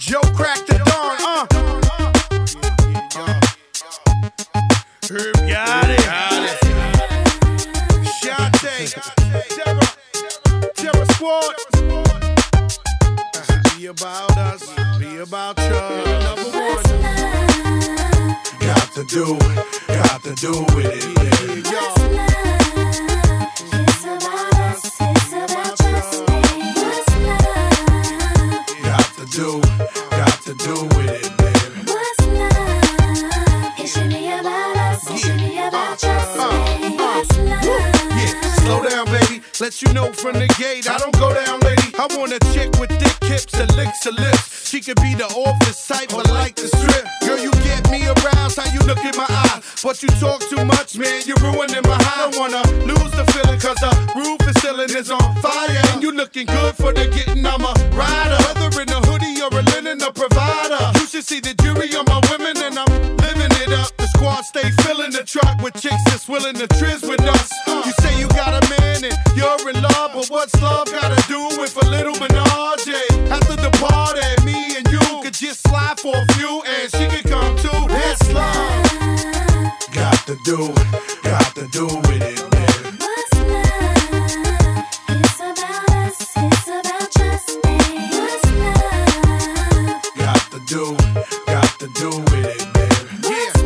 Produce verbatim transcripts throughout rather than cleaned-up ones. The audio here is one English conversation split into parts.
Joe cracked the dawn, uh. Herb got it. Shante, Terror, Terror Squad. Be about us, be about you. Number one. Got to do, got to do with it, baby. What's love? It's about us, it's about trust me. What's love? Got to do, got to do with it, baby. What's love? It should be about us, it should be about trust me. What's love? Yeah, slow down, baby. Let you know from the gate, I don't go down, lady. I want a chick with thick hips and licks her lips. She could be the office type, but like the strip. Girl, you get me aroused, how you look in my eye. But you talk too much, man, you're ruining my high. I don't wanna lose the feeling, cause the roof is ceiling is on fire. And you looking good for the getting, I'm a rider. Whether in a hoodie or a linen, a provider. You should see the jury on my women, and I'm living it up. The squad stay filling the truck with chicks that's willing to trizz with us. You say you got a man and you're in love, but what's love gotta do with a little menage? After the party, me and you could just slide for a few, and she could come too. That's love. Got to do, got to do with it, baby. What's love? It's about us, it's about trust me. What's love? Got to do, got to do with it, baby. What's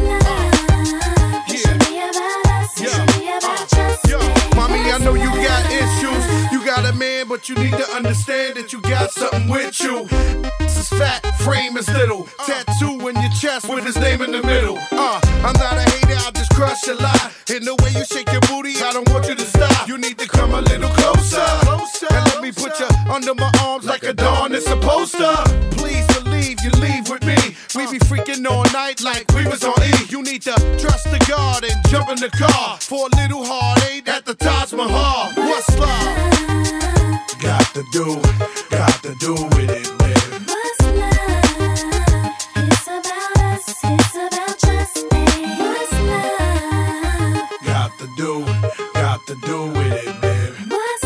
love? It should be about us, it should be about trust Yo, me. mommy, I know you got issues. You got a man, but you need to understand that you got something with you. This is fat, frame is little. Tattoo in your chest with his name in the middle. Uh, I'm not a hater, I'll just crush a lie. In the way you shake your booty, I don't want you to stop. You need to come a little closer. And let me put you under my arms like a dawn is supposed to. Please believe you leave with me. We be freaking all night like we was on E. You need to trust the God and jump in the car for a little heartache at the Taj Mahal. What's love? Got to do, got to do with it, baby. What's love? It's about us, it's about trust me. What's love? Got to do, got to do with it, baby. What's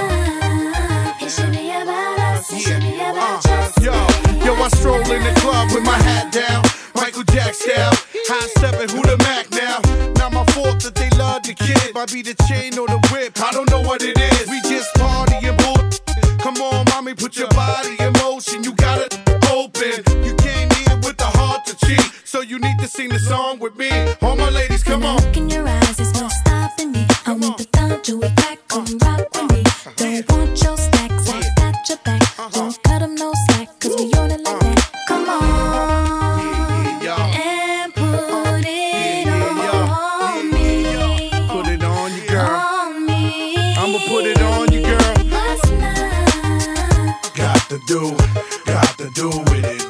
love? It should be about us, it should be about trust me. Yo, yo, I stroll in the club with my hat down, Michael Jack style. High stepping, who the Mac now? Not my fault that they love the kid. Might be the chain or the whip, I don't know what it is. We just party and bull. Come on, mommy, put your body in motion. You got it open. You came here with the heart to cheat, so you need to sing the song with me. All my ladies, come on. Look in your eyes, there's no stopping me. I want the thumb to it back, come rock with me. Don't want your stacks, I got your back. Don't cut them no slack, cause we on it like that. Come on, and put it on me. Put it on you, girl. On me. I'ma put it on you, girl. What's love? Got to do, got to do with it,